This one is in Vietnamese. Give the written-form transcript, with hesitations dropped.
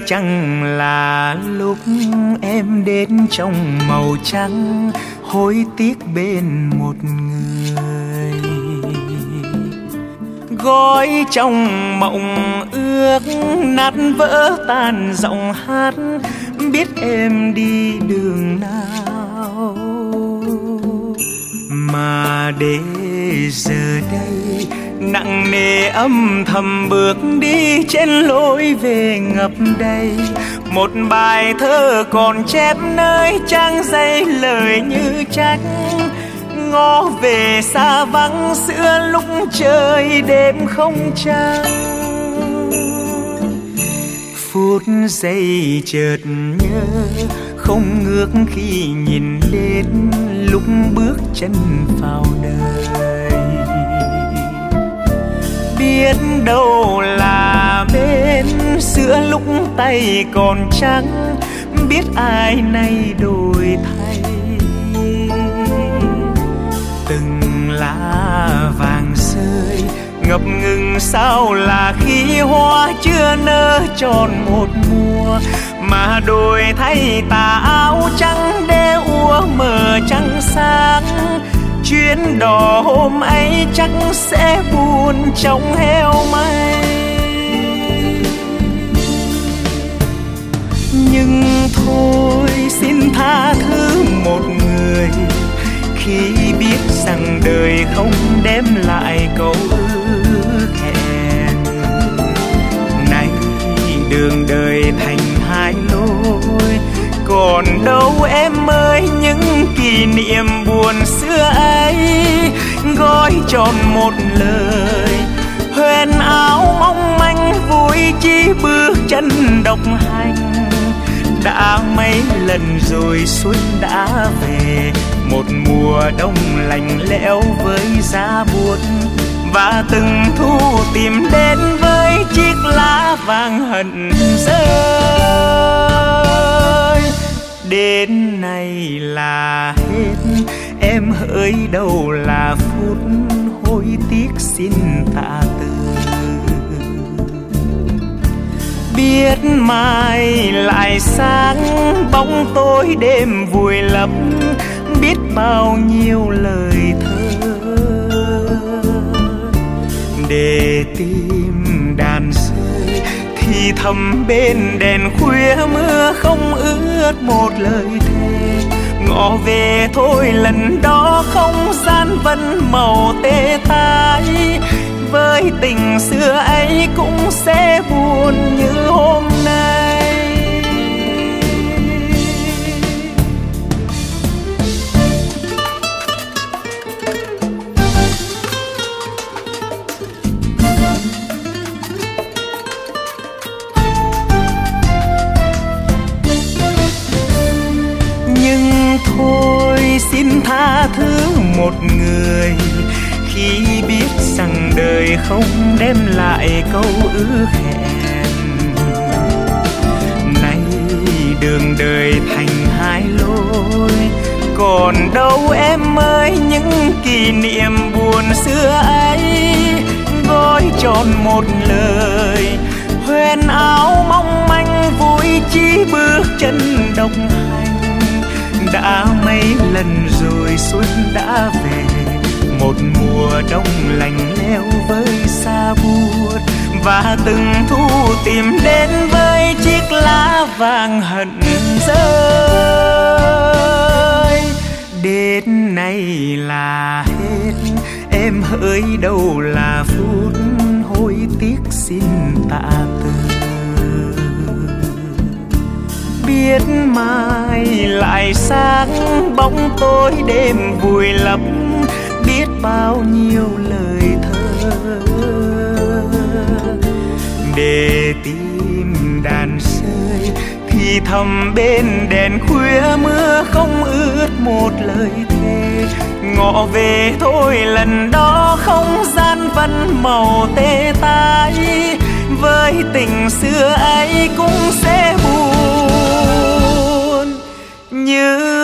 chẳng là lúc em đến trong màu trắng, hối tiếc bên một người. Gói trong mộng ước nát vỡ tan giọng hát, biết em đi đường nào. Mà để giờ đây nặng nề âm thầm bước đi trên lối về ngập đầy. Một bài thơ còn chép nơi trang giấy lời như trách, ngó về xa vắng giữa lúc trời đêm không trăng. Phút giây chợt nhớ không ngước khi nhìn lên lúc bước chân vào đời. Biết đâu là bên giữa lúc tay còn trắng, biết ai nay đổi thay. Từng lá vàng rơi ngập ngừng sao là khi hoa chưa nở tròn một mùa, mà đổi thay tà áo trắng để úa mờ trăng sáng. Chuyến đò hôm ấy chắc sẽ buồn trong heo may. Nhưng thôi xin tha thứ một người khi biết rằng đời không đem lại câu ước hẹn. Nay đường đời thành hai lối, còn đâu em ơi những kỷ niệm buồn xưa ấy. Gói tròn một lời huyền áo mong manh, vui chi bước chân độc hành. Đã mấy lần rồi xuân đã về, một mùa đông lạnh lẽo với giá buốt, và từng thu tìm đến với chiếc lá vàng hận rơi. Đến nay là hết, em hỡi đâu là phút hối tiếc xin tạ từ. Biết mai lại sáng bóng tối đêm vùi lấp, biết bao nhiêu lời thơ để tim đàn rơi thì thầm bên đèn khuya mưa không ướt một lời thề. Ngõ về thôi lần đó không gian vẫn màu tê tái, với tình xưa ấy cũng sẽ buồn như hôm nay. Nhưng thôi xin tha thứ một người khi biết rằng đời không đem lại câu ước hẹn. Nay đường đời thành hai lối, còn đâu em ơi những kỷ niệm buồn xưa ấy. Gói tròn một lời huyền áo mong manh, vui chi bước chân độc hành. Đã mấy lần rồi xuân đã về, một mùa đông lạnh lẽo với xa buốt, và từng thu tìm đến với chiếc lá vàng hận rơi. Đến nay là hết, em hỡi đâu là phút hối tiếc xin tạ từ. Biết mai lại sáng bóng tối đêm vùi lấp, biết bao nhiêu lời thơ để tim đàn rơi thì thầm bên đèn khuya mưa không ướt một lời thề. Ngọ về thôi lần đó không gian vẫn màu tê tái, với tình xưa ấy cũng sẽ buồn như